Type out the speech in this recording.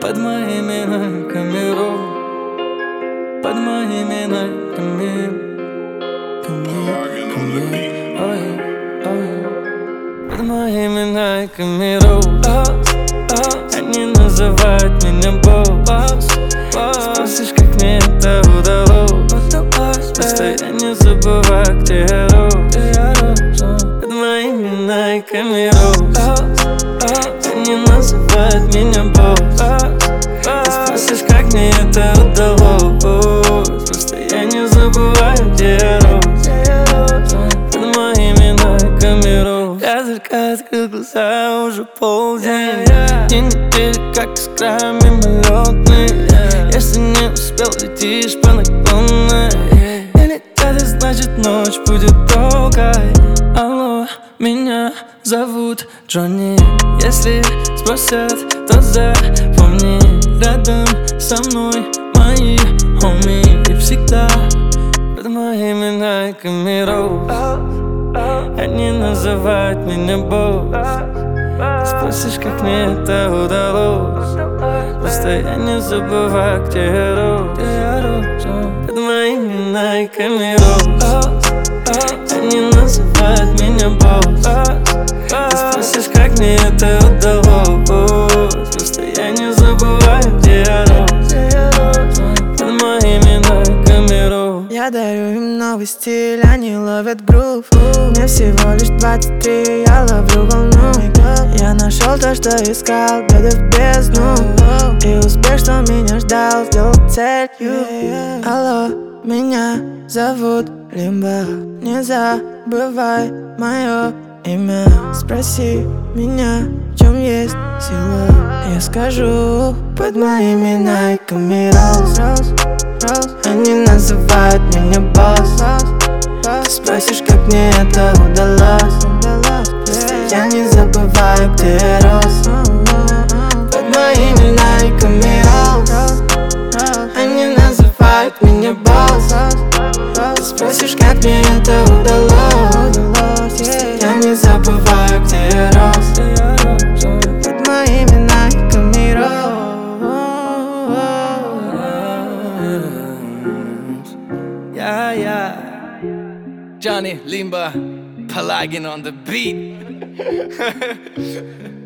Под моими найками роу, под моими найками, под моими найками роу. Они называют меня босс. Спросишь, как мне это удалось? Просто я не забываю, где я рос. Под моими найками роу. Они называют меня босс. Спросишь, как мне это удалось? Просто я не забываю, где я рос. Под моими найками роу. Я только открыл глаза, уже полдень. День недели, как искра мимолетный. Если не успел, летишь по наклонной. Или это значит, ночь будет долгой. Алло, меня зовут Джонни. Если спросят, то запомни. Рядом со мной мои хоми. И всегда под моими найками роу. Они называют меня босс. Спросишь, как мне это удалось? Просто я не забываю, где я рос. Под моими найками роу. Они называют меня босс. Спросишь, как мне это удалось? Просто я не забываю, где я рос. Под моими найками роу. Я дарю им новый стиль, они ловят грув. Мне всего лишь 23, я ловлю волну. Я нашел то, что искал, глядя в бездну. И успех, что меня ждал, сделал целью. Алло, меня зовут Лимба. Не забывай мое имя. Спроси меня, в чем есть сила. Я скажу, под моими найками роз. Они называют меня босс. Спросишь, как мне это удалось? Я не забываю, где я рос. Под моими найками роз. Они называют меня босс. Спросишь, как мне это удалось? Я не забываю, где я рос. Под моими найками роз. Johnny Limba, Pelagin on the beat.